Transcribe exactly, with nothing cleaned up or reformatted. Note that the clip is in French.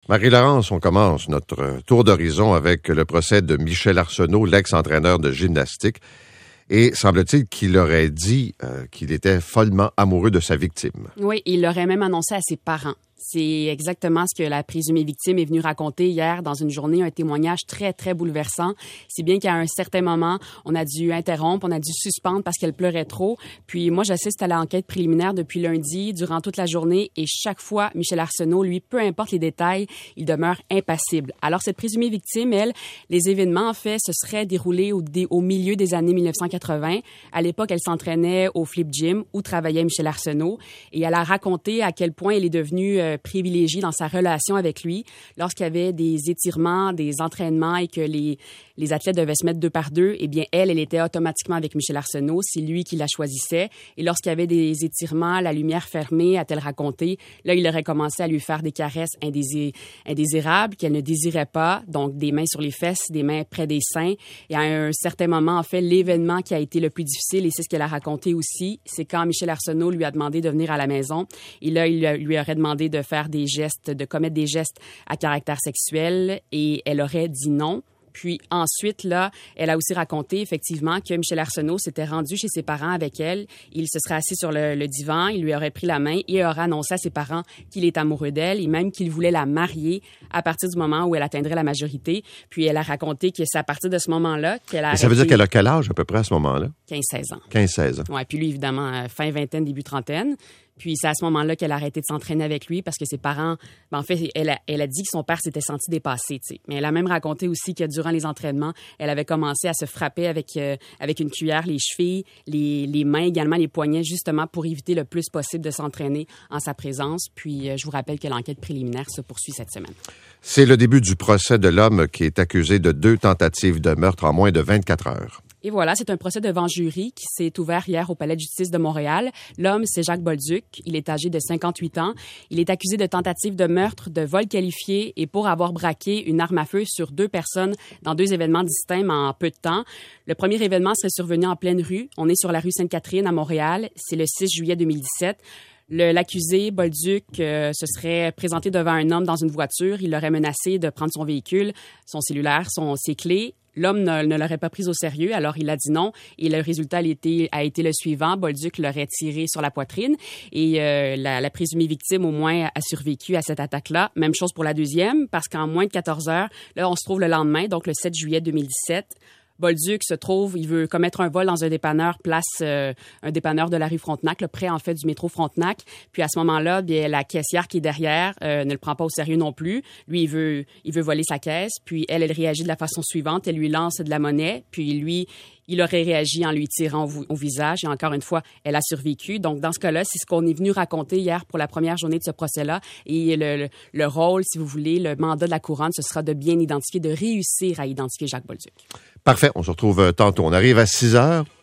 Marie-Laurence, on commence notre tour d'horizon avec le procès de Michel Arsenault, l'ex-entraîneur de gymnastique. Et semble-t-il qu'il aurait dit euh, qu'il était follement amoureux de sa victime. Oui, il l'aurait même annoncé à ses parents. C'est exactement ce que la présumée victime est venue raconter hier dans une journée, un témoignage très, très bouleversant. Si bien qu'à un certain moment, on a dû interrompre, on a dû suspendre parce qu'elle pleurait trop. Puis moi, j'assiste à l'enquête préliminaire depuis lundi, durant toute la journée, et chaque fois, Michel Arsenault, lui, peu importe les détails, il demeure impassible. Alors, cette présumée victime, elle, les événements, en fait, se seraient déroulés au, dé, au milieu des années mille neuf cent quatre-vingts. À l'époque, elle s'entraînait au Flip Gym où travaillait Michel Arsenault, et elle a raconté à quel point elle est devenue euh, privilégiée dans sa relation avec lui lorsqu'il y avait des étirements, des entraînements et que les, les athlètes devaient se mettre deux par deux. Eh bien, elle, elle était automatiquement avec Michel Arsenault. C'est lui qui la choisissait. Et lorsqu'il y avait des étirements, la lumière fermée, a-t-elle raconté, là, il aurait commencé à lui faire des caresses indésir- indésirables qu'elle ne désirait pas. Donc, des mains sur les fesses, des mains près des seins. Et à un certain moment, en fait, l'événement qui a été le plus difficile, et c'est ce qu'elle a raconté aussi, c'est quand Michel Arsenault lui a demandé de venir à la maison. Et là, il lui aurait demandé de faire des gestes, de commettre des gestes à caractère sexuel, et elle aurait dit non. Puis ensuite, là, elle a aussi raconté effectivement que Michel Arsenault s'était rendu chez ses parents avec elle. Il se serait assis sur le, le divan, il lui aurait pris la main et aurait annoncé à ses parents qu'il est amoureux d'elle et même qu'il voulait la marier à partir du moment où elle atteindrait la majorité. Puis elle a raconté que c'est à partir de ce moment-là qu'elle a arrêté... Ça veut dire qu'elle a quel âge à peu près à ce moment-là? quinze seize ans. quinze seize ans. Oui, puis lui, évidemment, fin vingtaine, début trentaine. Puis c'est à ce moment-là qu'elle a arrêté de s'entraîner avec lui parce que ses parents... Ben en fait, elle a, elle a dit que son père s'était senti dépassé, tu sais. Mais elle a même raconté aussi que durant les entraînements, elle avait commencé à se frapper avec, euh, avec une cuillère les chevilles, les, les mains également, les poignets, justement pour éviter le plus possible de s'entraîner en sa présence. Puis euh, je vous rappelle que l'enquête préliminaire se poursuit cette semaine. C'est le début du procès de l'homme qui est accusé de deux tentatives de meurtre en moins de vingt-quatre heures. Et voilà, c'est un procès devant jury qui s'est ouvert hier au Palais de justice de Montréal. L'homme, c'est Jacques Bolduc. Il est âgé de cinquante-huit ans. Il est accusé de tentative de meurtre, de vol qualifié et pour avoir braqué une arme à feu sur deux personnes dans deux événements distincts en peu de temps. Le premier événement serait survenu en pleine rue. On est sur la rue Sainte-Catherine à Montréal. C'est le six juillet deux mille dix-sept. Le, l'accusé, Bolduc, euh, se serait présenté devant un homme dans une voiture. Il l'aurait menacé de prendre son véhicule, son cellulaire, son, ses clés. L'homme ne, ne l'aurait pas pris au sérieux, alors il a dit non. Et le résultat a été, a été le suivant. Bolduc l'aurait tiré sur la poitrine. Et euh, la, la présumée victime, au moins, a survécu à cette attaque-là. Même chose pour la deuxième, parce qu'en moins de quatorze heures, là, on se trouve le lendemain, donc le sept juillet deux mille dix-sept. Bolduc se trouve, il veut commettre un vol dans un dépanneur, place euh, un dépanneur de la rue Frontenac, le près en fait du métro Frontenac. Puis à ce moment-là, bien la caissière qui est derrière euh, ne le prend pas au sérieux non plus. Lui, il veut, il veut voler sa caisse. Puis elle, elle réagit de la façon suivante. Elle lui lance de la monnaie. Puis lui, il aurait réagi en lui tirant au, au visage. Et encore une fois, elle a survécu. Donc dans ce cas-là, c'est ce qu'on est venu raconter hier pour la première journée de ce procès-là. Et le, le, le rôle, si vous voulez, le mandat de la couronne, ce sera de bien identifier, de réussir à identifier Jacques Bolduc. Parfait, on se retrouve tantôt. On arrive à six heures.